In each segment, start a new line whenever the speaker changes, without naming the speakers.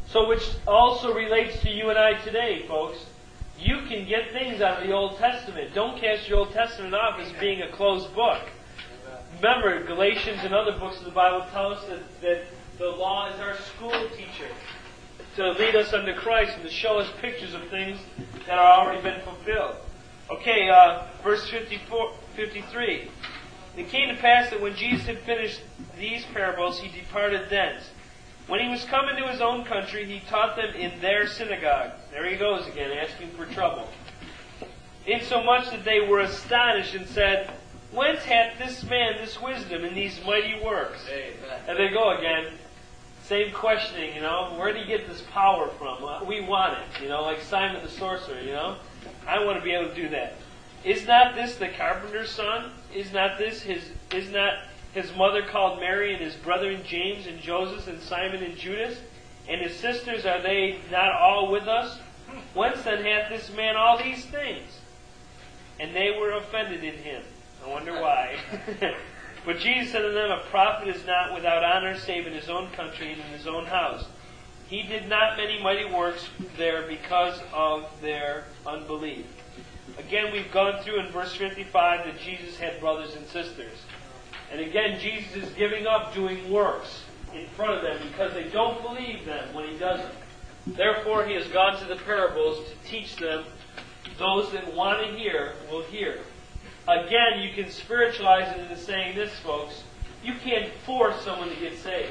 So which also relates to you and I today, folks. You can get things out of the Old Testament. Don't cast your Old Testament off as being a closed book. Remember, Galatians and other books of the Bible tell us that the law is our school teacher to lead us unto Christ and to show us pictures of things that are already been fulfilled. Okay, verse 53. It came to pass that when Jesus had finished these parables, he departed thence. When he was come into his own country, he taught them in their synagogue. There he goes again, asking for trouble. Insomuch that they were astonished and said, Whence hath this man this wisdom and these mighty works? Amen. And they go again. Same questioning, where did he get this power from? We want it, like Simon the sorcerer, I want to be able to do that. Is not this the carpenter's son? Is not his mother called Mary, and his brethren James and Joseph and Simon and Judas? And his sisters, are they not all with us? Whence then hath this man all these things? And they were offended in him. I wonder why. But Jesus said to them, A prophet is not without honor, save in his own country and in his own house. He did not many mighty works there because of their unbelief. Again, we've gone through in verse 55 that Jesus had brothers and sisters. And again, Jesus is giving up doing works in front of them because they don't believe them when he does them. Therefore, he has gone to the parables to teach them. Those that want to hear will hear. Again, you can spiritualize it into saying this, folks. You can't force someone to get saved.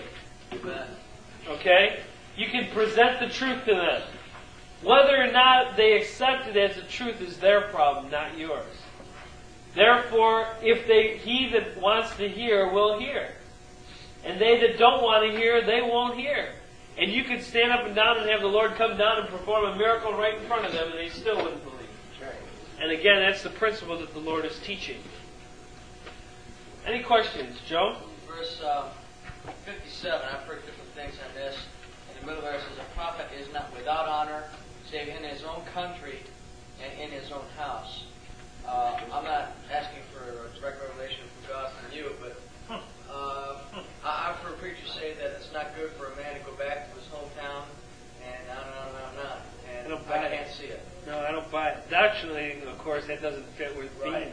Okay? You can present the truth to them. Whether or not they accept it as the truth is their problem, not yours. Therefore, he that wants to hear will hear. And they that don't want to hear, they won't hear. And you could stand up and down and have the Lord come down and perform a miracle right in front of them, and they still wouldn't believe. And again, that's the principle that the Lord is teaching. Any questions? Joe?
Verse 57, I've heard different things on this. In the middle there it says, A prophet is not without honor, save in his own country and in his own house. I'm not asking for a direct revelation from God from you, but I've heard preachers say that it's not good for a man to go back to his hometown, and on. And I can't see it.
No, I don't buy it. Doctrinally, of course, that doesn't fit with themes.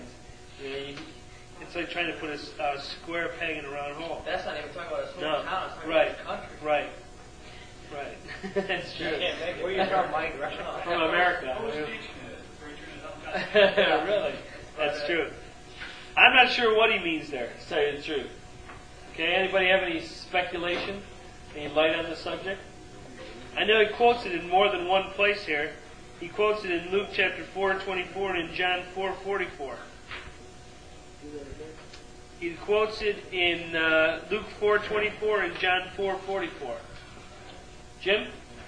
It's like trying to put a square peg in a round hole.
That's not even talking about his hometown. It's talking
about
his country.
Right. That's true.
Where you from, Mike?
From America. Really? That's true. I'm not sure what he means there, to tell you the truth. Okay, anybody have any speculation? Any light on the subject? I know he quotes it in more than one place here. He quotes it in Luke chapter 4:24 and in John 4:44. He quotes it in Luke 4:24 and John 4:44. Jim?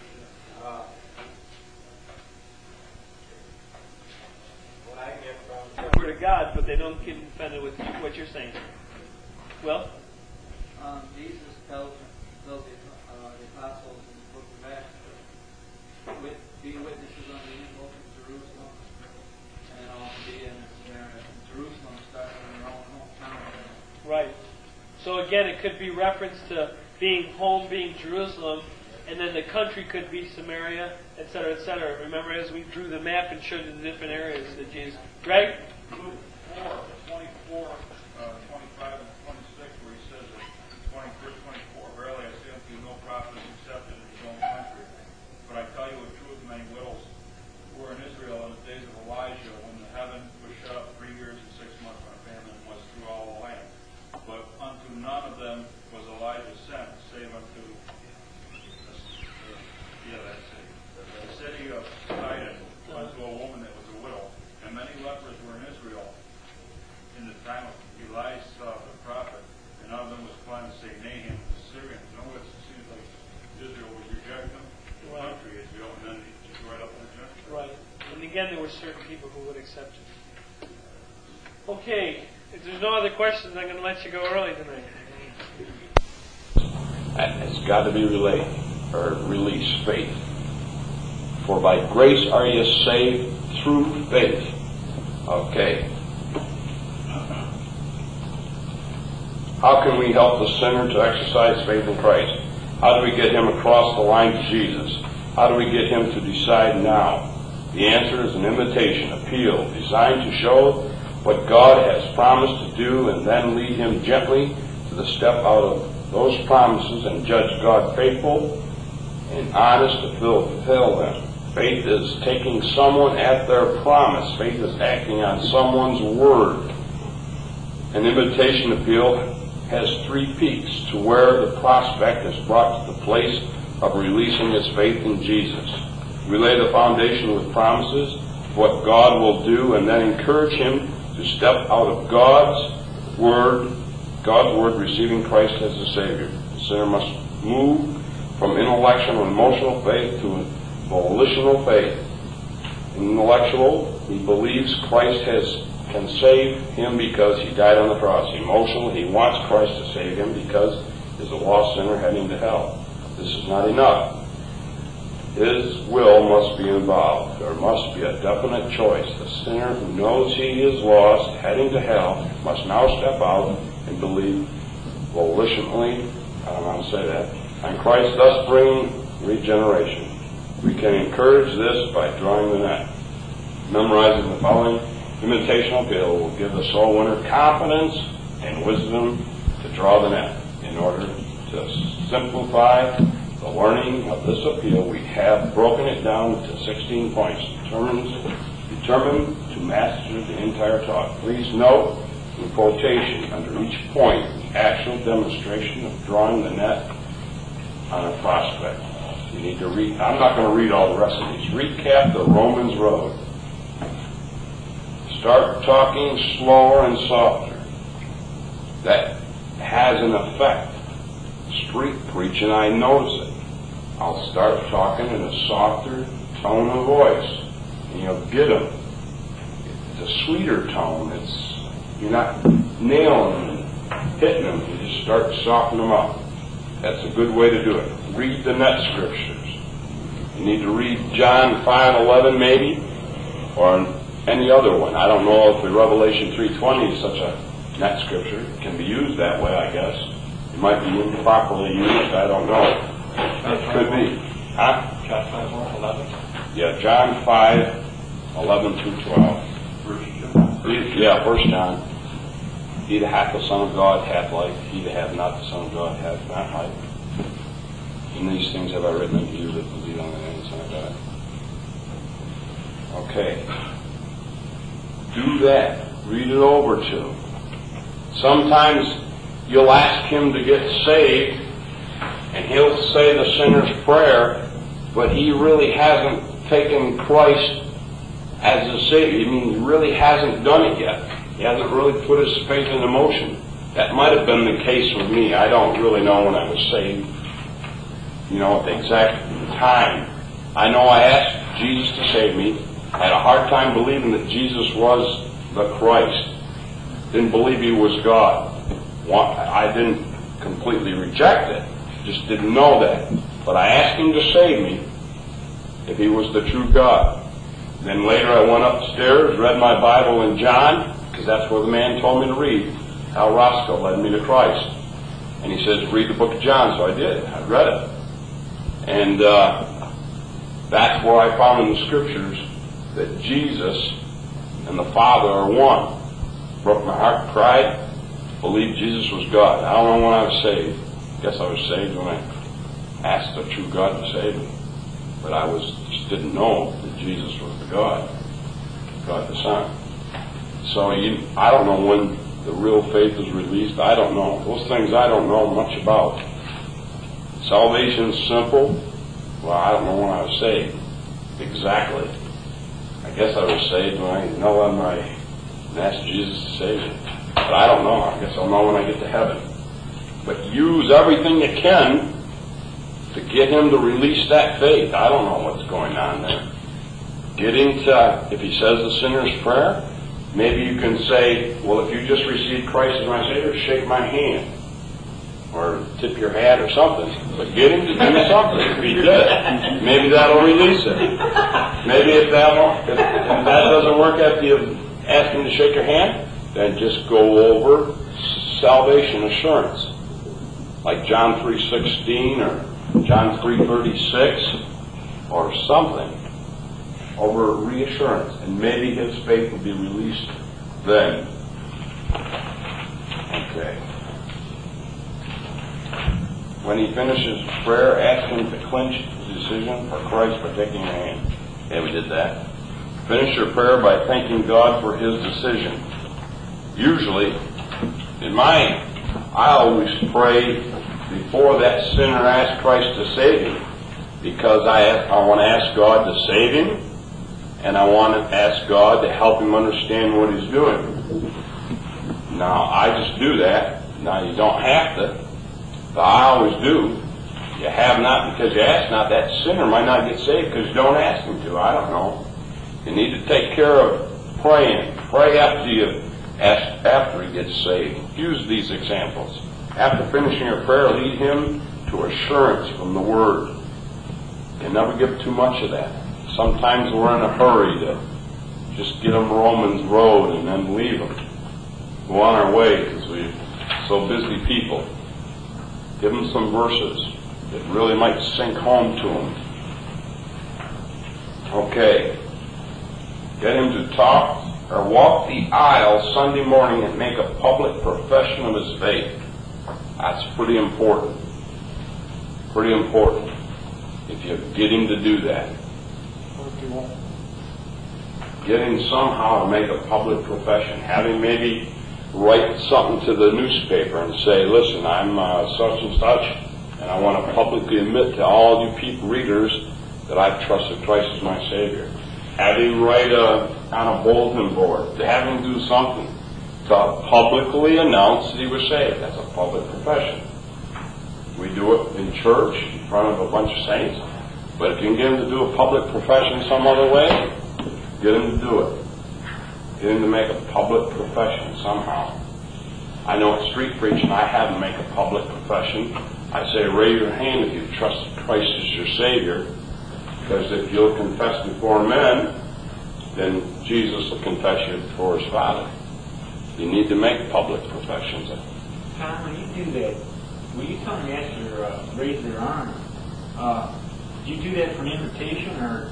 What I get from
The Word of God, but they don't get offended with what you're saying. Well?
Jesus tells the apostles in the book of Acts to be witnesses unto him both in Jerusalem and also be in Jerusalem, starting in their own hometown.
Right. So again, it could be reference to being home, being Jerusalem, and then the country could be Samaria, etc., etc. Remember as we drew the map and showed you the different areas that Jesus... Greg?
Luke 4:24, 25, and 26, where he says that 24, Verily I say unto you, no prophet is accepted in his own country. But I tell you of truth, many widows who were in Israel in the days of Elijah, when the heaven was shut up 3 years and 6 months when a famine was through all the land. But unto none of them was Elijah sent, save unto the city of Sidon, unto a woman that was a widow. And many lepers were in Israel in the time of Elijah the prophet, and none of them was cleansed, save Nahum the Syrian. In other words, it seems like Israel would reject them, the country Israel, and then just right up to the Gentiles.
Right. And again, there were certain people who would accept it. Okay. If there's no other questions, I'm going to let you go early tonight.
It's got to be released faith. For by grace are you saved through faith. Okay. How can we help the sinner to exercise faith in Christ? How do we get him across the line to Jesus? How do we get him to decide now? The answer is an invitation, appeal, designed to show what God has promised to do and then lead him gently to the step out of those promises and judge God faithful and honest to fulfill them. Faith is taking someone at their promise. Faith is acting on someone's word. An invitation appeal has 3 peaks to where the prospect is brought to the place of releasing his faith in Jesus. We lay the foundation with promises of what God will do and then encourage him to step out of God's word, receiving Christ as the Savior. The sinner must move from intellectual and emotional faith to volitional faith. Intellectual, he believes Christ can save him because he died on the cross. Emotional, he wants Christ to save him because he's a lost sinner heading to hell. This is not enough. His will must be involved. There must be a definite choice. The sinner who knows he is lost, heading to hell, must now step out and believe volitionally, I don't know how to say that, on Christ, thus bringing regeneration. We can encourage this by drawing the net. Memorizing the following invitational appeal will give the soul winner confidence and wisdom to draw the net. In order to simplify the learning of this appeal, we have broken it down into 16 points, determined to master the entire talk. Please note in quotation under each point the actual demonstration of drawing the net on a prospect. You need to read. I'm not going to read all the rest of these. Recap the Romans road. Start talking slower and softer. That has an effect. Street preaching, I notice it. I'll start talking in a softer tone of voice, and you'll get them. It's a sweeter tone. You're not nailing them, hitting them. You just start softening them up. That's a good way to do it. Read the net scriptures. You need to read John 5:11 maybe, or any other one. I don't know if the Revelation 3:20 is such a net scripture. It can be used that way, I guess. It might be improperly used. I don't know. It could be. Huh?
John 5:11.
Yeah, John 5:11 through 12. Yeah, 1 John. He that hath the Son of God hath life. He that hath not the Son of God hath not life. And these things have I written unto you that believe on the name of the Son of God. Okay. Do that. Read it over to him. Sometimes you'll ask him to get saved, and he'll say the sinner's prayer, but he really hasn't taken Christ as a Savior. I mean, he really hasn't done it yet. He hasn't really put his faith into motion. That might have been the case with me. I don't really know when I was saved, at the exact time. I know I asked Jesus to save me. I had a hard time believing that Jesus was the Christ. Didn't believe he was God. I didn't completely reject it. Just didn't know that. But I asked him to save me if he was the true God. Then later I went upstairs, read my Bible in John, because that's where the man told me to read. Al Roscoe led me to Christ. And he says, read the book of John. So I did. I read it. And that's where I found in the scriptures that Jesus and the Father are one. Broke my heart, cried, believed Jesus was God. I don't know when I was saved. I guess I was saved when I asked the true God to save me. But I just didn't know that Jesus was the God the Son. So I don't know when the real faith is released. I don't know. Those things I don't know much about. Salvation's simple. Well, I don't know when I was saved. Exactly. I guess I was saved when I knelt on my and asked Jesus to save me. But I don't know. I guess I'll know when I get to heaven. But use everything you can to get him to release that faith. I don't know what's going on there. Get him to, if he says the sinner's prayer, maybe you can say, well, if you just received Christ as my Savior, shake my hand. Or tip your hat or something. But get him to do something. If he did, maybe that'll release it. Maybe if that doesn't work after you ask him to shake your hand, then just go over salvation assurance. like John 3:16 or John 3:36 or something, over reassurance, and maybe his faith will be released then. Okay. When he finishes prayer, ask him to clinch the decision for Christ by taking your hand. Okay, we did that. Finish your prayer by thanking God for his decision. Usually, I always pray before that sinner asks Christ to save him, because I want to ask God to save him, and I want to ask God to help him understand what he's doing. Now, I just do that. Now, you don't have to, but I always do. You have not because you ask not. That sinner might not get saved because you don't ask him to. I don't know. You need to take care of praying. Pray after you ask, after he gets saved. Use these examples. After finishing your prayer, lead him to assurance from the Word. You never give too much of that. Sometimes we're in a hurry to just get them Romans Road and then leave them. Go on our way because we're so busy people. Give them some verses that really might sink home to them. Okay. Get him to talk or walk the aisle Sunday morning and make a public profession of his faith. That's pretty important. Pretty important. If you get him to do that. Get him somehow to make a public profession. Have him maybe write something to the newspaper and say, listen, I'm such and such, and I want to publicly admit to all you people readers that I've trusted Christ as my Savior. Have him write on a bulletin board. Have him do something to publicly announce that he was saved. That's a public profession. We do it in church in front of a bunch of saints. But if you can get him to do a public profession some other way, get him to do it. Get him to make a public profession somehow. I know at street preaching I have him make a public profession. I say, raise your hand if you trust Christ as your Savior. Because if you'll confess before men, then Jesus will confess you before his Father. You need to make public professions.
Tom, when you do that, when you tell them to raise their arm, do you do that for an invitation, or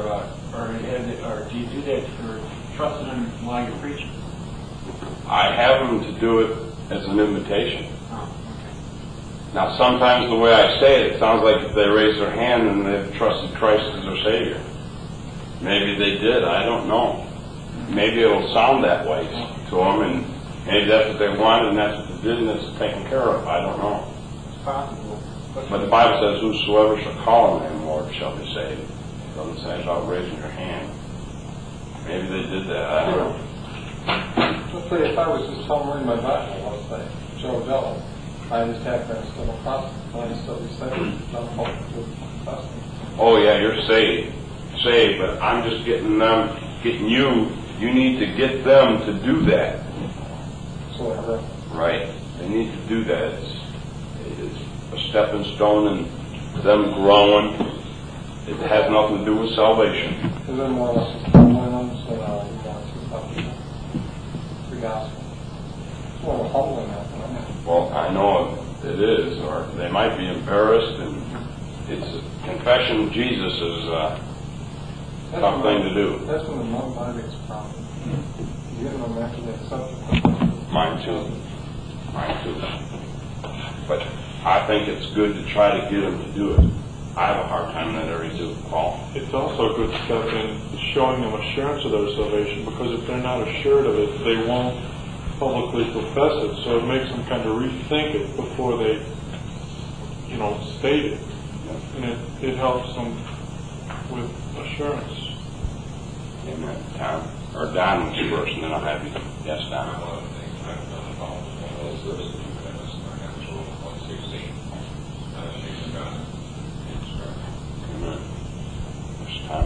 do you do that for trusting them while you're preaching?
I have them to do it as an invitation.
Oh, okay.
Now, sometimes the way I say it sounds like if they raise their hand and they've trusted Christ as their Savior. Maybe they did. I don't know. Maybe it'll sound that way to them, and maybe that's what they wanted, and that's what they did, and it's taken care of. I don't know.
It's possible.
But the Bible says, whosoever shall call on the name of the Lord shall be saved. It doesn't say about raising your hand. Maybe they did that. I don't know.
Let's say if I was just home reading my Bible, let's say, Joe Dell, I just have that still a process, I still be saved, not hope to confess.
Oh yeah, you're saved. Saved, but I'm just getting you need to get them to do that.
So,
Right. They need to do that. It's a stepping stone and them growing. It has nothing to do with salvation.
is there more or less just humbling them, so the gospel? It's more of a humbling that, isn't it?
Well, I know it is, or they might be embarrassed, and it's confession of Jesus is a tough thing to do.
That's when the non-binding's a problem. You get them after that subject.
Mine too. But I think it's good to try to get them to do it. I have a hard time in that area too, Paul.
It's also a good step in showing them assurance of their salvation, because if they're not assured of it, they won't publicly profess it. So it makes them kind of rethink it before they, state it. And it helps them with assurance.
Amen. Tom, or Don was first, and then I'll have you. Yes, Don. Amen. Yes, Tom.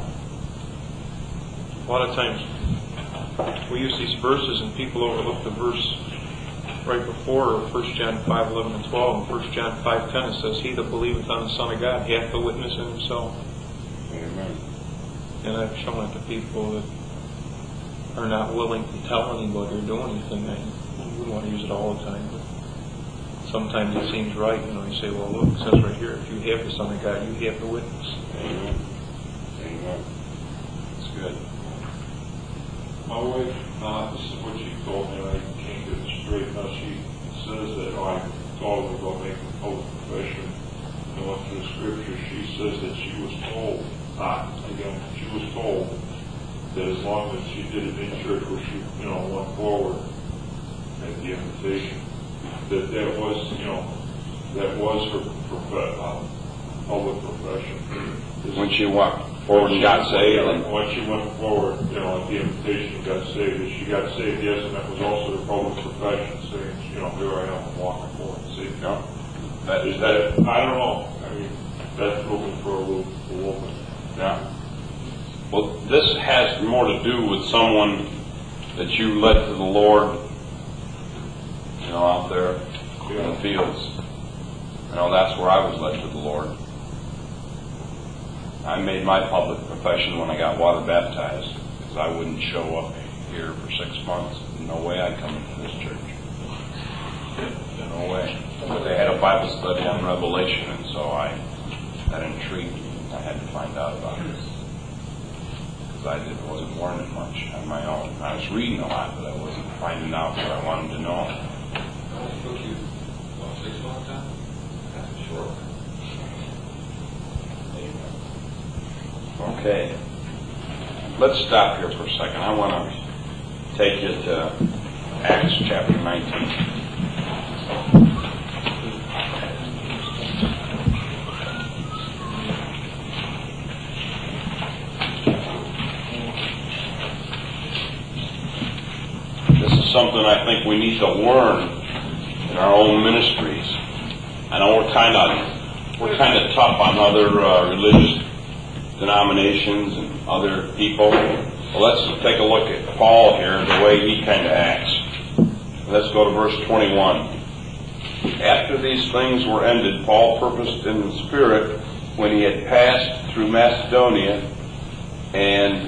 A lot of times we use these verses and people overlook the verse right before 1 John 5:11 and 12. In 1 John 5:10 it says, "He that believeth on the Son of God hath the witness in himself."
Amen.
And I've shown it to people that are not willing to tell anybody or do anything. We want to use it all the time. sometimes it seems right. You say, well, look, it says right here, if you have the Son of God, you have the witness.
Amen. Amen. That's good.
My wife, this is what she told me, and I can't get it straight. Now, she says that I told her about making a public profession. Going through Scripture, she says that she was told, she was told that as long as she did it in church where she, went forward at the invitation, that was her public profession.
When she went forward and got saved,
when she went forward, at the invitation and got saved, that she got saved, yes, and that was also her public profession, saying, here I am, I'm walking forward. See,
no.
I don't know. I mean, that's looking for a woman.
Yeah. Well, this has more to do with someone that you led to the Lord, out there in the fields. That's where I was led to the Lord. I made my public profession when I got water baptized, because I wouldn't show up here for 6 months. No way I'd come into this church. No way. But they had a Bible study on Revelation, and so that intrigued me. I had to find out about this. Because I wasn't learning much on my own. I was reading a lot, but I wasn't finding out what I wanted to know.
It took you, 6 months time? That's short.
Okay. Let's stop here for a second. I want to take you to Acts chapter 19. This is something I think we need to learn in our own ministries. I know we're kind of tough on other religious denominations and other people. Well, let's take a look at Paul here, the way he kind of acts. Let's go to verse 21. After these things were ended, Paul purposed in the Spirit, when he had passed through Macedonia and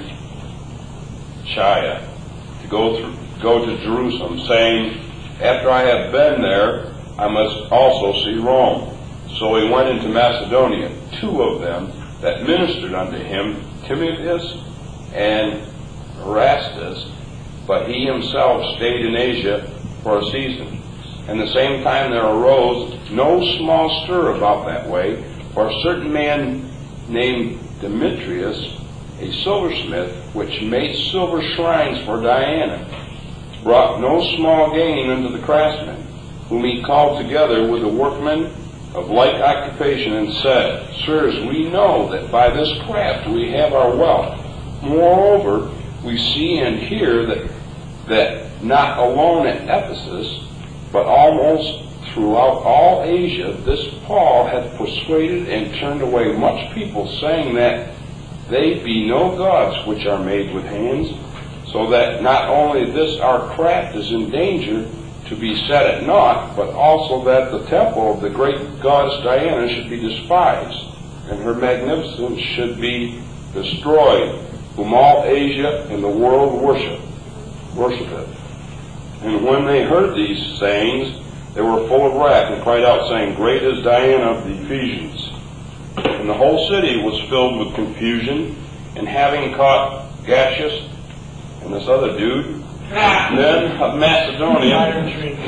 Achaia, to go to Jerusalem, saying, after I have been there, I must also see Rome. So he went into Macedonia. 2 of them that ministered unto him, Timotheus and Erastus, but he himself stayed in Asia for a season. And the same time there arose no small stir about that way, for a certain man named Demetrius, a silversmith, which made silver shrines for Diana, brought no small gain unto the craftsmen, whom he called together with the workmen of like occupation, and said, Sirs, we know that by this craft we have our wealth. Moreover, we see and hear that not alone at Ephesus, but almost throughout all Asia, this Paul hath persuaded and turned away much people, saying that they be no gods which are made with hands, so that not only this our craft is in danger to be set at naught, but also that the temple of the great goddess Diana should be despised, and her magnificence should be destroyed, whom all Asia and the world worshipeth. And when they heard these sayings, they were full of wrath, and cried out, saying, Great is Diana of the Ephesians. And the whole city was filled with confusion, and having caught Gassius and this other dude, then of Macedonia,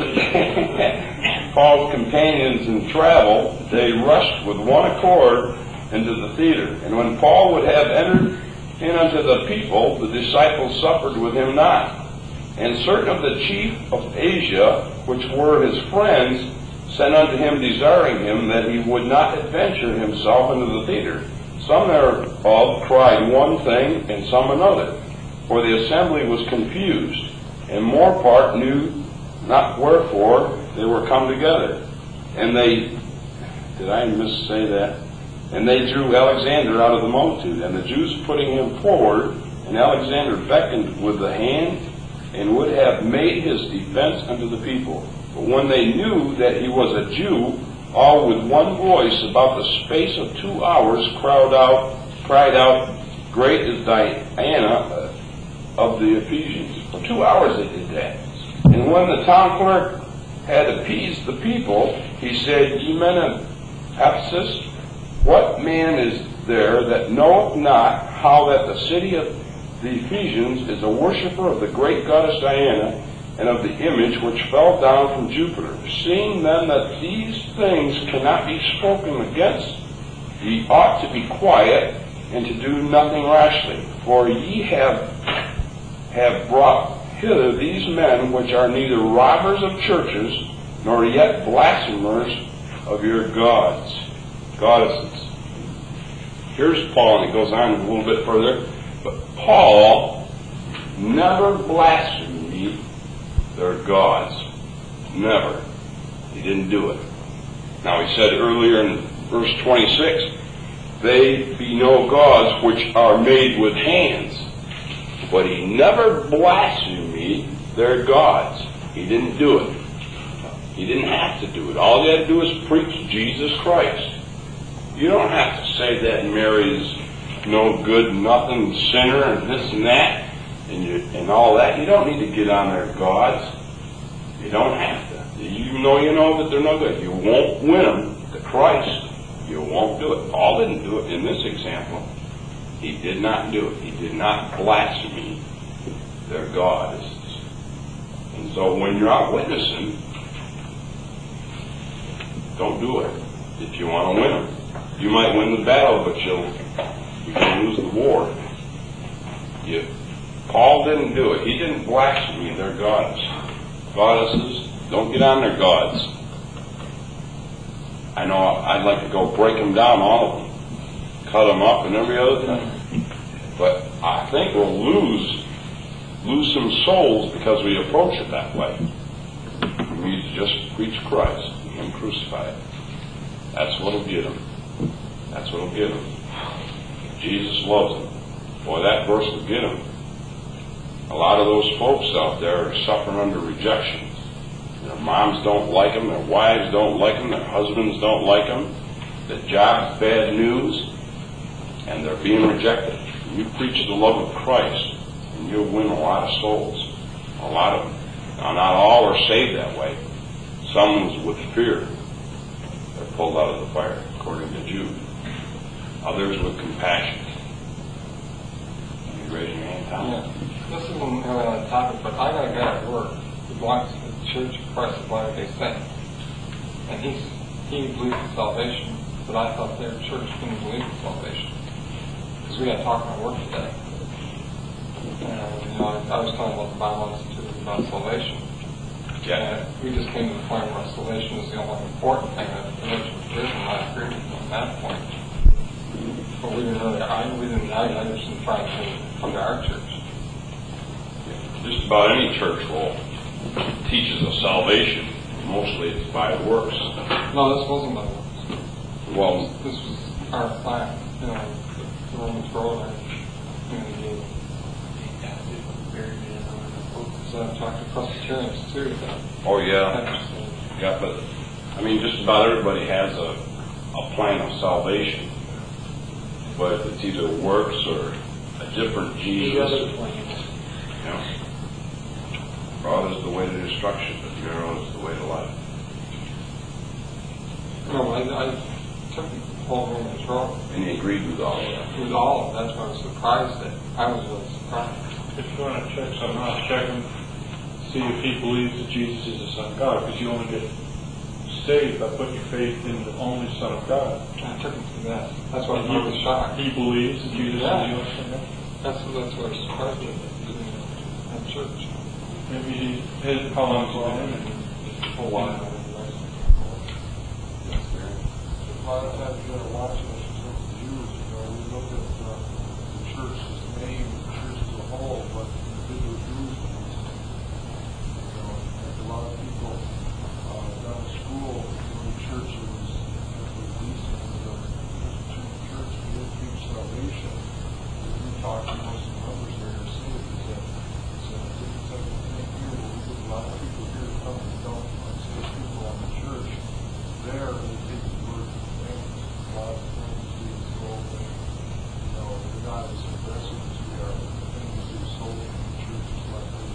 Paul's companions in travel, they rushed with one accord into the theater. And when Paul would have entered in unto the people, the disciples suffered with him not. And certain of the chief of Asia, which were his friends, sent unto him, desiring him that he would not adventure himself into the theater. Some thereof cried one thing, and some another, for the assembly was confused, and more part knew not wherefore they were come together. And they, did I missay that? And they drew Alexander out of the multitude, and the Jews putting him forward, and Alexander beckoned with the hand, and would have made his defense unto the people. But when they knew that he was a Jew, all with one voice about the space of 2 hours cried out, Great is Diana of the Ephesians. For 2 hours they did that. And when the town clerk had appeased the people, he said, Ye men of Ephesus, what man is there that knoweth not how that the city of the Ephesians is a worshipper of the great goddess Diana, and of the image which fell down from Jupiter? Seeing then that these things cannot be spoken against, ye ought to be quiet, and to do nothing rashly. For ye have brought hither these men which are neither robbers of churches, nor yet blasphemers of your goddesses. Here's Paul, and he goes on a little bit further. But Paul never blasphemed their gods. Never. He didn't do it. Now he said earlier in verse 26, they be no gods which are made with hands. But he never blasphemed their gods. He didn't do it. He didn't have to do it. All he had to do was preach Jesus Christ. You don't have to say that Mary's no good, nothing, sinner, and this and that, and all that. You don't need to get on their gods. You don't have to. You know that they're no good. You won't win them to Christ. You won't do it. Paul didn't do it in this example. He did not do it. He did not blaspheme their goddesses. And so when you're out witnessing, don't do it if you want to win them. You might win the battle, but you can lose the war. Paul didn't do it. He didn't blaspheme their goddesses. Don't get on their gods. I know I'd like to go break them down, all of them, cut them up and every other thing. But I think we'll lose some souls because we approach it that way. We need to just preach Christ and Him crucified. That's what'll get them. That's what'll get them. Jesus loves them. Boy, that verse will get them. A lot of those folks out there are suffering under rejection. Their moms don't like them, their wives don't like them, their husbands don't like them, the job's bad news, and they're being rejected. You preach the love of Christ, and you'll win a lot of souls. A lot of them. Now, not all are saved that way. Some with fear. They're pulled out of the fire, according to Jude. Others with compassion. You raise your hand, Tom?
Yeah. This isn't really on the topic, but I got a guy at work who belongs to the Church of Christ of Latter-day Saints. And he believes in salvation, but I thought their church didn't believe in salvation. Because we had talk at work today. And, I was talking about the Bible Institute about salvation.
Yeah.
And we just came to the point where salvation is the only important thing that the religion was written, and I agree with him on that point. But we didn't really argue. I just didn't try to come to our church.
Just about any church will teaches of salvation. Mostly it's by works.
No, this wasn't by works.
Well,
This was our plan, the Romans Road, our community. So I've talked to Presbyterians too.
oh yeah. Yeah, but I mean, just about everybody has a plan of salvation. But it's either works or a different Jesus. Broad is the way to destruction, but narrow is the way to life.
No, I took the whole Romans Road.
And he agreed with all of that.
With all of it. That's why I was surprised at. I was really surprised.
If you want to check something out, check him, see if he believes that Jesus is the Son of God, because you only get saved by putting your faith in the only Son of God.
I took him through that. That's why I was shocked.
He believes that Jesus is the only Son of God.
That's what I was surprised with at church.
Maybe he has how long has he been in it?
A while.
A lot of times you gotta watch this with the Jews, we look at the church's name, the church as a whole, but individual Jews, like a lot of people down at school, the church was decent, the Christian church, we didn't preach salvation. We talked to most of the members there who say it, it's a different thing here, where we get a lot of people here come and don't say people on the church. There, they take the word for things, a lot of things we sold, and, they're not as aggressive as we are. The things we sold in the churches like this,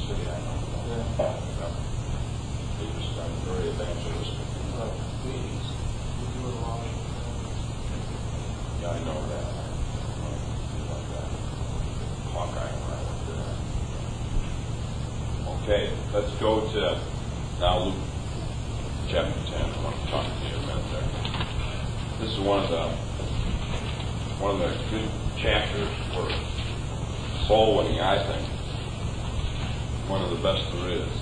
City, I know.
Yeah.
They just got very evangelistic.
Please, we do it a lot.
Yeah, I know that. Like that. Hawkeye when I went there. Okay, let's go to now Luke chapter 10. I want to talk to you a minute there. This is one of the good chapters for soul winning, I think. One of the best there is.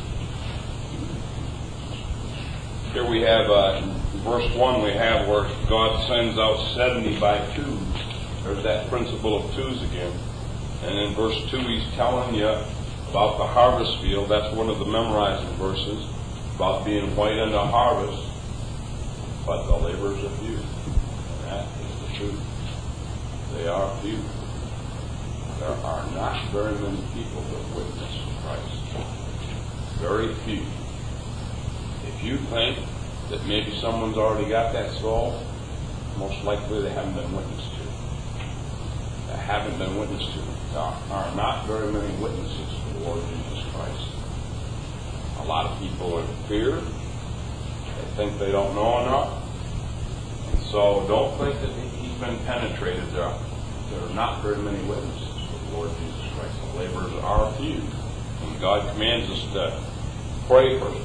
Here we have, in verse 1, we have where God sends out 70 by twos. There's that principle of twos again. And in verse 2, he's telling you about the harvest field. That's one of the memorizing verses, about being white unto harvest, but the laborers are few. And that is the truth. They are few. There are not very many people that witness Christ. Very few. If you think that maybe someone's already got that soul, most likely they haven't been witnessed to. They haven't been witnessed to. There are not very many witnesses for the Lord Jesus Christ. A lot of people are in fear. They think they don't know enough. And so don't think that he's been penetrated. There are not very many witnesses for the Lord Jesus Christ. The laborers are few. And God commands us to pray for them.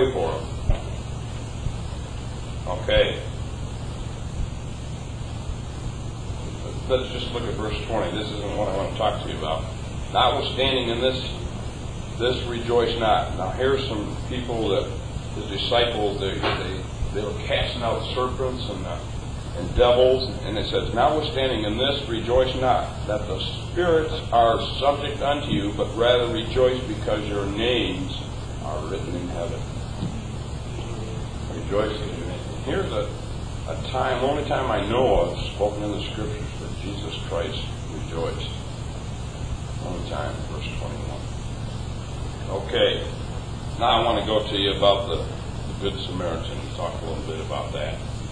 Okay. Let's just look at verse 20. This isn't what I want to talk to you about. Notwithstanding in this rejoice not. Now here's some people that the disciples they were casting out serpents and devils, and it says, notwithstanding in this rejoice not, that the spirits are subject unto you, but rather rejoice because your names are written in heaven. Rejoice in your name. Here's a time, only time I know of, spoken in the Scriptures, that Jesus Christ rejoiced. Only time, verse 21. Okay, now I want to go to you about the Good Samaritan and talk a little bit about that.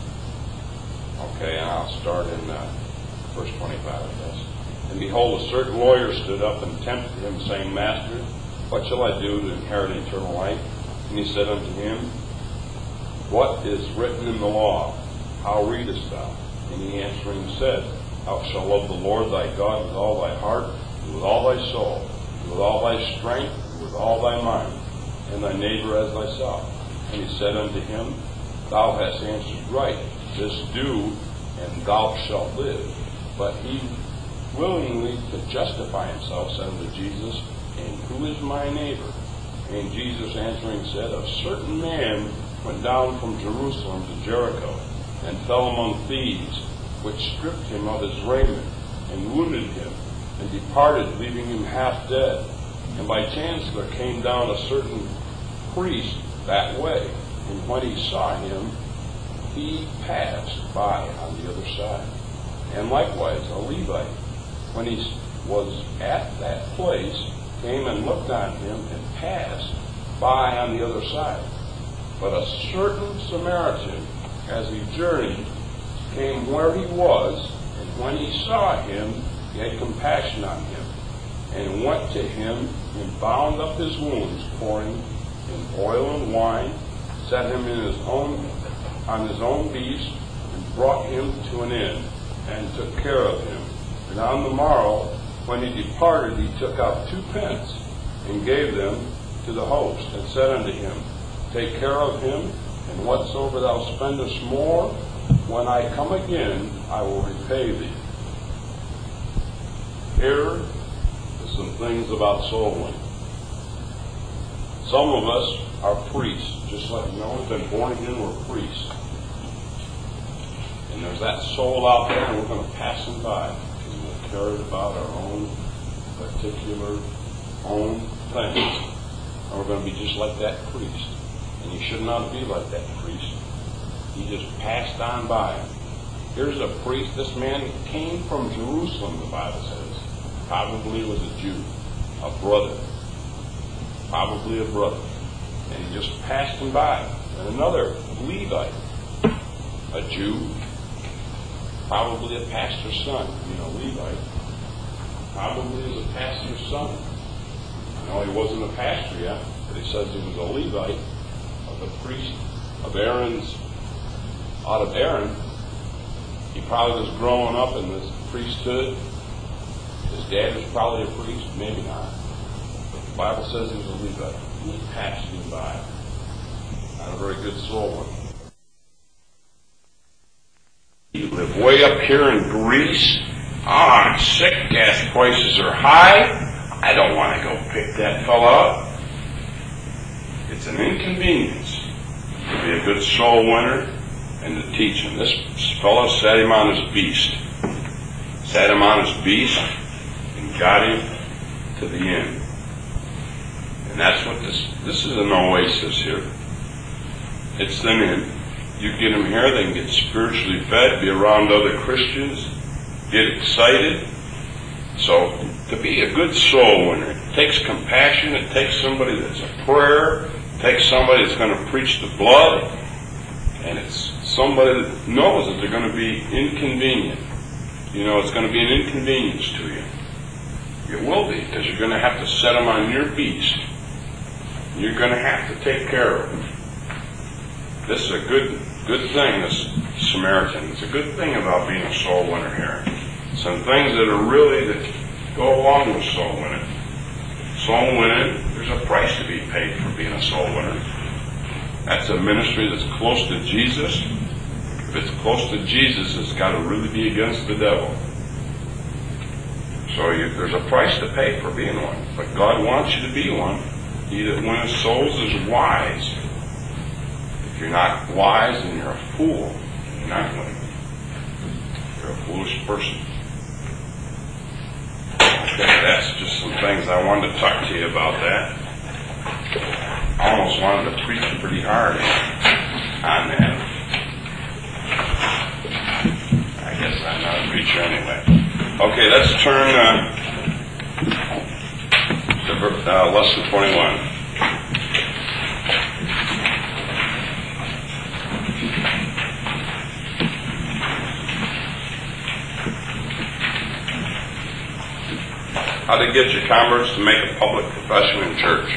Okay, and I'll start in verse 25, I guess. And behold, a certain lawyer stood up and tempted him, saying, Master, what shall I do to inherit eternal life? And he said unto him, what is written in the law? How readest thou? And he answering said, Thou shalt love the Lord thy God with all thy heart, and with all thy soul, and with all thy strength, and with all thy mind, and thy neighbor as thyself. And he said unto him, Thou hast answered right. This do, and thou shalt live. But he, willingly to justify himself, said unto Jesus, And who is my neighbor? And Jesus answering said, A certain man went down from Jerusalem to Jericho, and fell among thieves, which stripped him of his raiment, and wounded him, and departed, leaving him half dead. And by chance there came down a certain priest that way, and when he saw him, he passed by on the other side. And likewise a Levite, when he was at that place, came and looked on him, and passed by on the other side. But a certain Samaritan, as he journeyed, came where he was, and when he saw him, he had compassion on him, and went to him, and bound up his wounds, pouring in oil and wine, set him on his own beast, and brought him to an inn, and took care of him. And on the morrow, when he departed, he took out 2 pence, and gave them to the host, and said unto him, Take care of him, and whatsoever thou spendest more, when I come again, I will repay thee. Here are some things about soul winning. Some of us are priests, just like we've been born again, we're priests. And there's that soul out there, and we're going to pass them by, because we're cared about our own particular own things. And we're going to be just like that priest. And you should not be like that priest. He just passed on by. Here's a priest. This man came from Jerusalem, the Bible says. Probably was a Jew, a brother. Probably a brother. And he just passed him by. And another Levite, a Jew, probably a pastor's son. Levite. Probably is a pastor's son. He he wasn't a pastor yet, but he says he was a Levite of the priest of Aaron's, out of Aaron. He probably was growing up in this priesthood. His dad was probably a priest, maybe not. But the Bible says he was a Levite. And he passed him by. Not a very good soul. You live way up here in Greece. I'm sick. Gas prices are high. I don't want to go pick that fella up. It's an inconvenience to be a good soul winner and to teach him. This fellow sat him on his beast. Sat him on his beast and got him to the end. And that's what this is an oasis here. It's them in. You get them here, they can get spiritually fed, be around other Christians, get excited. So to be a good soul winner, it takes compassion, it takes somebody that's a prayer, it takes somebody that's going to preach the blood, and it's somebody that knows that they're going to be inconvenient. You know, it's going to be an inconvenience to you. It will be, because you're going to have to set them on your beast. You're going to have to take care of them. This is a good thing, this Samaritan. It's a good thing about being a soul winner here. Some things that are really that go along with soul winning. Soul winning, there's a price to be paid for being a soul winner. That's a ministry that's close to Jesus. If it's close to Jesus, it's got to really be against the devil. So there's a price to pay for being one. But God wants you to be one. He that winneth souls is wise. If you're not wise, then you're a fool. You're not winning. You're a foolish person. Okay, that's just some things I wanted to talk to you about that. I almost wanted to preach pretty hard on that. I guess I'm not a preacher anyway. Okay, let's turn to lesson 21. How to get your converts to make a public profession in church.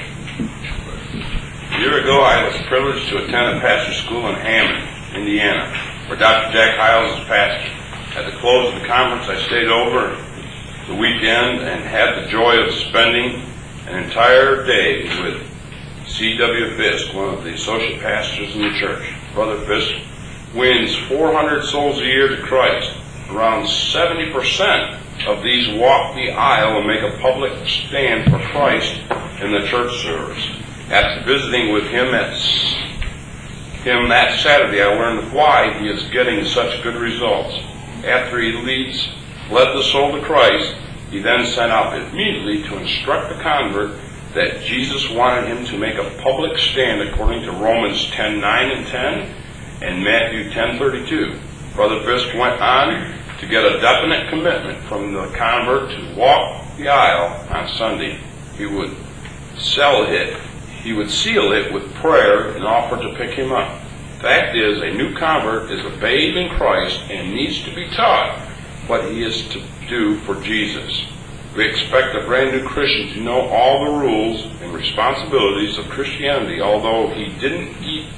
A year ago, I was privileged to attend a pastor school in Hammond, Indiana, where Dr. Jack Hiles is pastor. At the close of the conference, I stayed over the weekend and had the joy of spending an entire day with C.W. Fisk, one of the associate pastors in the church. Brother Fisk wins 400 souls a year to Christ. Around 70% of these walk the aisle and make a public stand for Christ in the church service. After visiting with him that Saturday, I learned why he is getting such good results. After he led the soul to Christ, he then set out immediately to instruct the convert that Jesus wanted him to make a public stand according to Romans 10:9 and 10 and Matthew 10:32. Brother Fisk went on to get a definite commitment from the convert to walk the aisle on Sunday. He would seal it with prayer and offer to pick him up. Fact is, a new convert is a babe in Christ and needs to be taught what he is to do for Jesus. We expect a brand new Christian to know all the rules and responsibilities of Christianity, although he didn't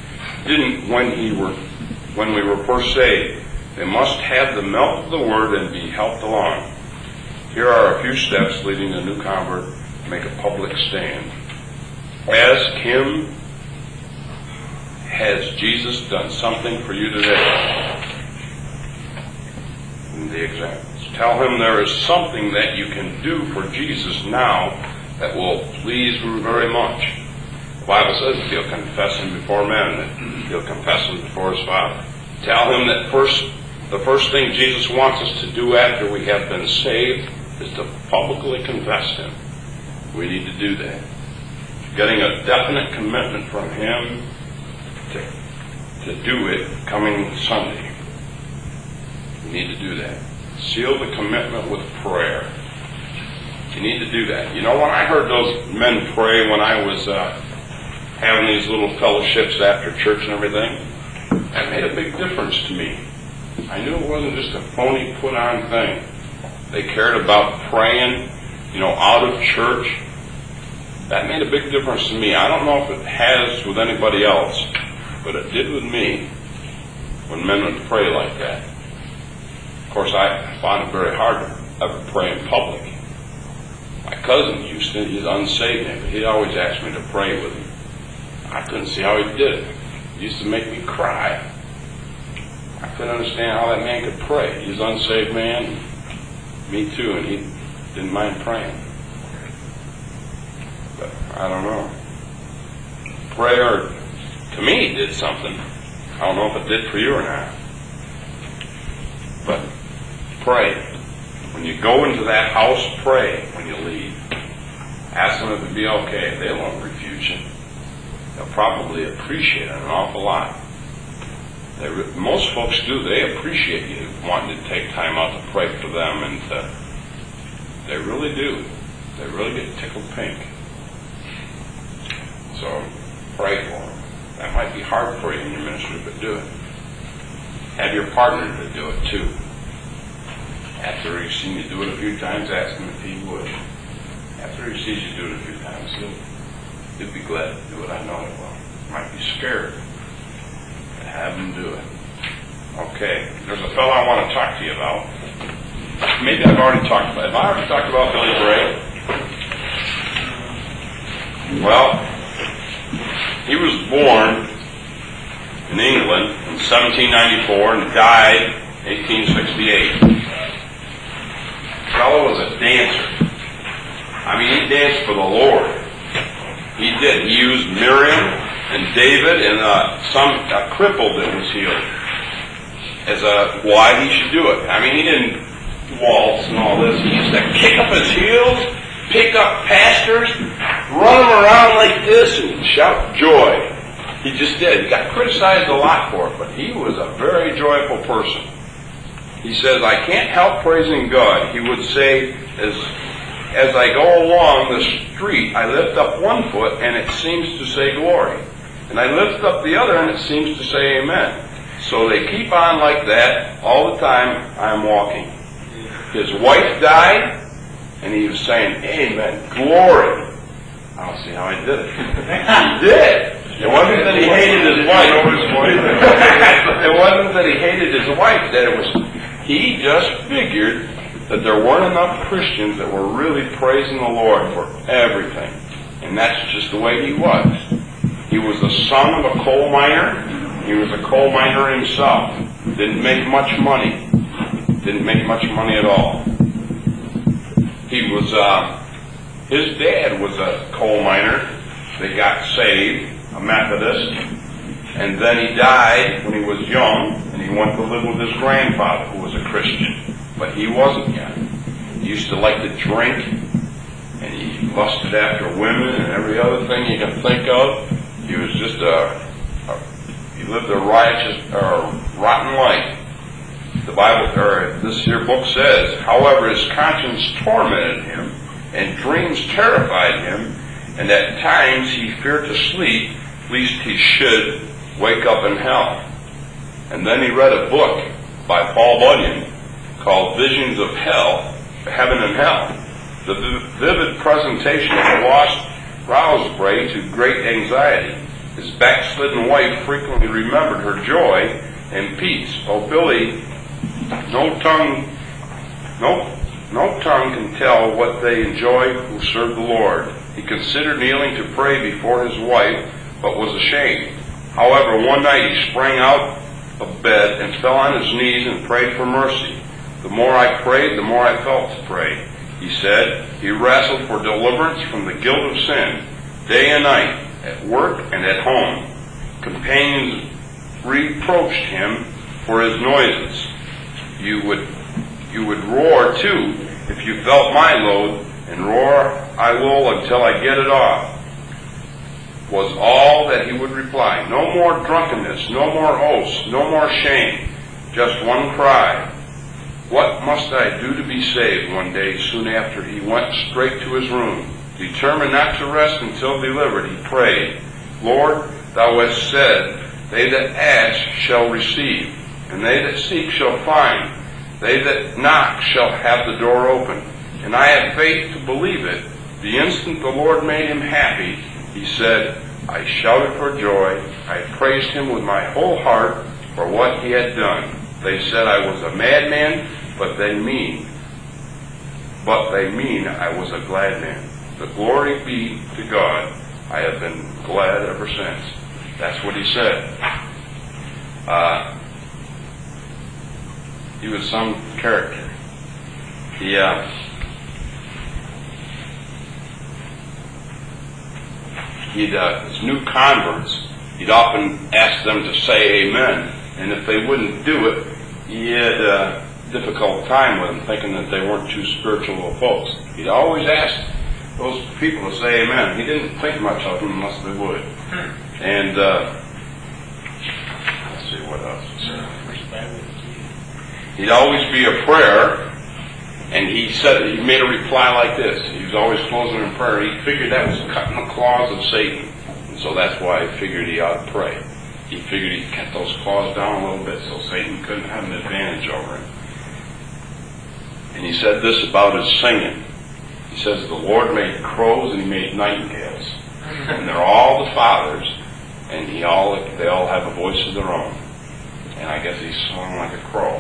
when we were first saved. They must have the milk of the Word and be helped along. Here are a few steps leading a new convert to make a public stand. Ask him, has Jesus done something for you today? In the examples. Tell him there is something that you can do for Jesus now that will please him very much. The Bible says that he'll confess him before men, that he'll confess him before his Father. Tell him that the first thing Jesus wants us to do after we have been saved is to publicly confess him. We need to do that. Getting a definite commitment from him to do it coming Sunday. We need to do that. Seal the commitment with prayer. You need to do that. You know, when I heard those men pray when I was having these little fellowships after church and everything, that made a big difference to me. I knew it wasn't just a phony put-on thing. They cared about praying, out of church. That made a big difference to me. I don't know if it has with anybody else, but it did with me when men would pray like that. Of course, I found it very hard to ever pray in public. My cousin used to, he's unsaved, but he'd always ask me to pray with him. I couldn't see how he did it. It used to make me cry. I couldn't understand how that man could pray. He's an unsaved man, me too, and he didn't mind praying. But I don't know. Prayer, to me, did something. I don't know if it did for you or not. But pray. When you go into that house, pray when you leave. Ask them if it'll be okay. They won't refuse you. They'll probably appreciate it an awful lot. Most folks do. They appreciate you wanting to take time out to pray for them, and they really do. They really get tickled pink. So pray for them. That might be hard for you in your ministry, but do it. Have your partner to do it too. After he's seen you do it a few times, ask him if he would. After he sees you do it a few times, he'll be glad to do it. I know he will. Might be scared. Have him do it. Okay, there's a fellow I want to talk to you about. Maybe I've already talked about him. Have I already talked about Billy Bray? Well, he was born in England in 1794 and died in 1868. The fellow was a dancer. I mean, he danced for the Lord. He did. He used Miriam and David and a cripple that was healed as why he should do it. I mean, he didn't waltz and all this. He used to kick up his heels, pick up pastors, run them around like this, and shout joy. He just did. He got criticized a lot for it, but he was a very joyful person. He says, I can't help praising God. He would say, as I go along the street, I lift up one foot and it seems to say glory. And I lift up the other and it seems to say amen. So they keep on like that all the time I'm walking. His wife died and he was saying, amen, glory. I don't see how he did it. He did. It wasn't that he hated his wife. It wasn't that he hated his wife. That it was, he just figured that there weren't enough Christians that were really praising the Lord for everything. And that's just the way he was. He was the son of a coal miner. He was a coal miner himself. Didn't make much money. Didn't make much money at all. He was, his dad was a coal miner. They got saved, a Methodist. And then he died when he was young, and he went to live with his grandfather, who was a Christian. But he wasn't yet. He used to like to drink, and he lusted after women and every other thing you can think of. He was just he lived a rotten life. The Bible, or this here book says, however, his conscience tormented him, and dreams terrified him, and at times he feared to sleep, lest he should wake up in hell. And then he read a book by Paul Bunyan called Visions of Hell, Heaven and Hell. The vivid presentation of the lost roused Bray to great anxiety. His backslidden wife frequently remembered her joy and peace. Oh, Billy, no tongue can tell what they enjoy who serve the Lord. He considered kneeling to pray before his wife, but was ashamed. However, one night he sprang out of bed and fell on his knees and prayed for mercy. The more I prayed, the more I felt to pray. He said he wrestled for deliverance from the guilt of sin, day and night, at work and at home. Companions reproached him for his noises. You would roar too if you felt my load, and roar I will until I get it off, was all that he would reply. No more drunkenness, no more oaths, no more shame, just one cry. What must I do to be saved? One day soon after he went straight to his room. Determined not to rest until delivered, he prayed, Lord, thou hast said, they that ask shall receive, and they that seek shall find, they that knock shall have the door open. And I have faith to believe it, The instant the Lord made him happy, he said, I shouted for joy. I praised him with my whole heart for what he had done. They said I was a madman, but they mean I was a glad man. The glory be to God. I have been glad ever since. That's what he said. He was some character. His new converts, he'd often ask them to say amen. And if they wouldn't do it, he had a difficult time with them, thinking that they weren't too spiritual folks. He'd always ask those people to say amen. He didn't think much of them unless they would. And let's see what else. He'd always be a prayer, and he made a reply like this. He was always closing in prayer. He figured that was cutting the claws of Satan, and so that's why he figured he ought to pray. He figured he'd cut those claws down a little bit so Satan couldn't have an advantage over him. And he said this about his singing. He says, the Lord made crows and he made nightingales. And they're all the Father's, and they all have a voice of their own. And I guess he swung like a crow.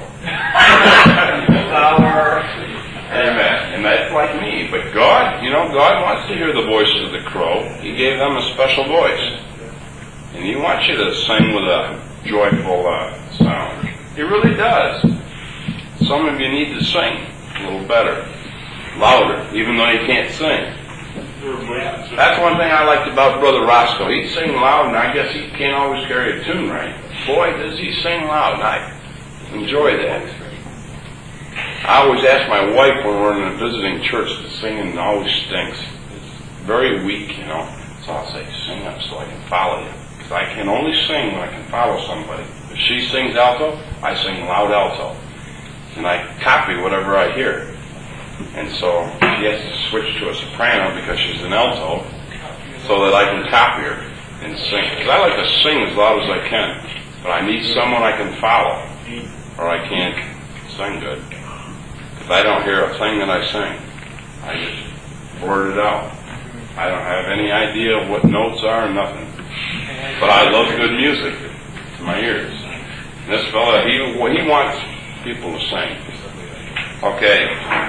Amen. And that's like me. But God, God wants to hear the voices of the crow. He gave them a special voice. And he wants you to sing with a joyful sound. He really does. Some of you need to sing a little better, louder, even though you can't sing. That's one thing I liked about Brother Roscoe. He'd sing loud, and I guess he can't always carry a tune right. Boy, does he sing loud, and I enjoy that. I always ask my wife when we're in a visiting church to sing, and it always stinks. It's very weak, So I'll say, sing up so I can follow you. Because I can only sing when I can follow somebody. If she sings alto, I sing loud alto. And I copy whatever I hear. And so she has to switch to a soprano because she's an alto so that I can copy her and sing. Because I like to sing as loud as I can. But I need someone I can follow or I can't sing good. Because I don't hear a thing that I sing. I just blurt it out. I don't have any idea of what notes are, nothing. But I love good music to my ears. And this fella, he wants people to sing. Okay.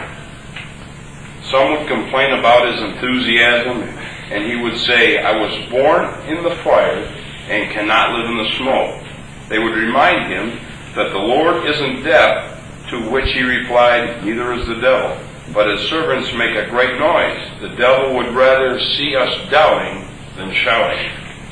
Some would complain about his enthusiasm, and he would say, I was born in the fire and cannot live in the smoke. They would remind him that the Lord isn't deaf, to which he replied, neither is the devil. But his servants make a great noise. The devil would rather see us doubting than shouting.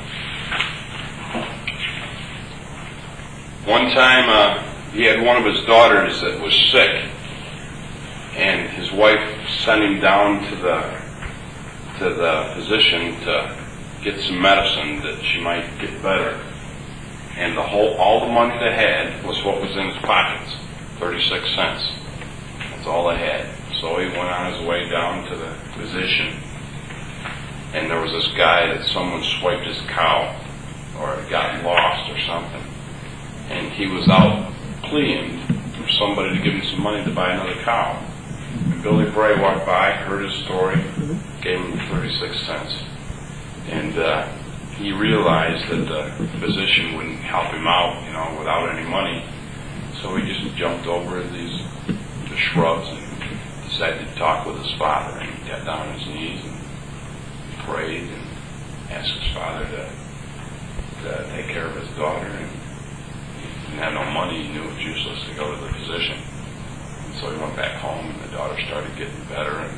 One time, he had one of his daughters that was sick, and his wife sent him down to the physician to get some medicine that she might get better. And all the money they had was what was in his pockets, 36 cents. That's all they had. So he went on his way down to the physician, and there was this guy that someone swiped his cow, or it got lost or something. And he was out pleading for somebody to give him some money to buy another cow. And Billy Bray walked by, heard his story, gave him 36 cents. And he realized that the physician wouldn't help him out, without any money. So he just jumped over the shrubs and decided to talk with his father. And he got down on his knees and prayed and asked his father to take care of his daughter. And he didn't have no money. He knew it was useless to go to the physician. And so he went back home, and the daughter started getting better, and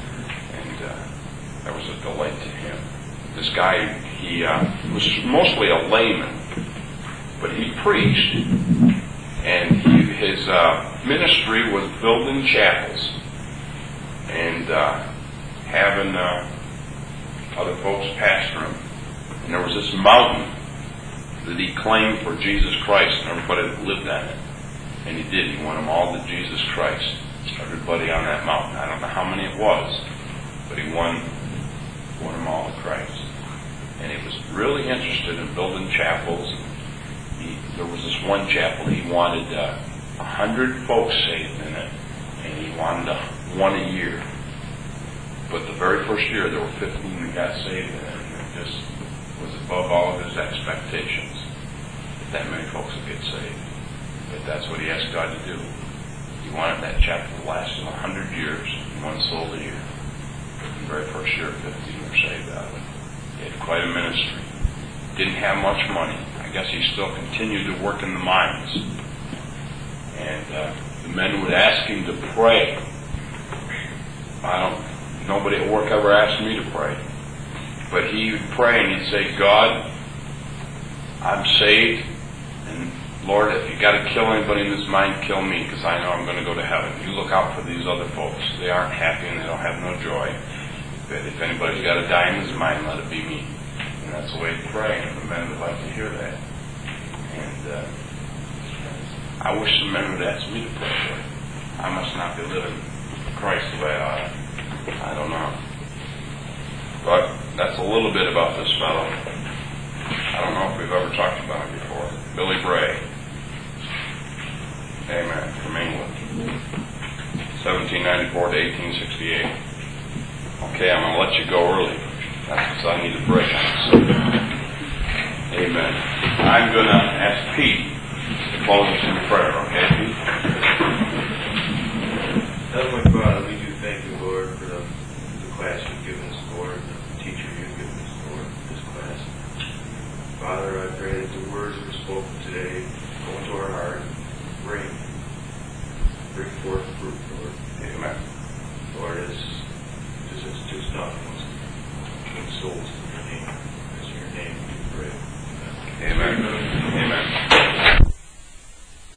that was a delight to him. This guy, he was mostly a layman, but he preached, and his ministry was building chapels and having other folks pastor him. And there was this mountain that he claimed for Jesus Christ, and everybody that lived on it. And he did. He won them all to Jesus Christ. Everybody on that mountain. I don't know how many it was, but he won them all to Christ. And he was really interested in building chapels. There was this one chapel he wanted 100 folks saved in it, and he wanted one a year. But the very first year, there were 15 that got saved, and it just was above all of his expectations that many folks would get saved. But that's what he asked God to do. He wanted that chapter to last 100 years, 1 soul a year. The very first year, 15 were saved out of it. He had quite a ministry. Didn't have much money. I guess he still continued to work in the mines. And the men would ask him to pray. Nobody at work ever asked me to pray. But he would pray and he'd say, God, I'm saved. And Lord, if you got to kill anybody in this mine, kill me, because I know I'm going to go to heaven. You look out for these other folks. They aren't happy and they don't have no joy. But if anybody's got to die in this mine, let it be me. And that's the way to pray, and the men would like to hear that. And I wish some men would ask me to pray for it. I must not be living Christ the way I ought. I don't know. But that's a little bit about this fellow. I don't know if we've ever talked about him before. Billy Bray. Amen. From England. 1794 to 1868. Okay, I'm going to let you go early. That's because I need a break. So, amen. I'm going to ask Pete to close us in prayer. Okay, Pete?
Heavenly Father, we do thank you, Lord, for the class you've given us, Lord, the teacher you've given us, Lord, for this class. Father, I pray that the words that were spoken today go into our heart, bring forth fruit, Lord. Amen. Lord, as just not in souls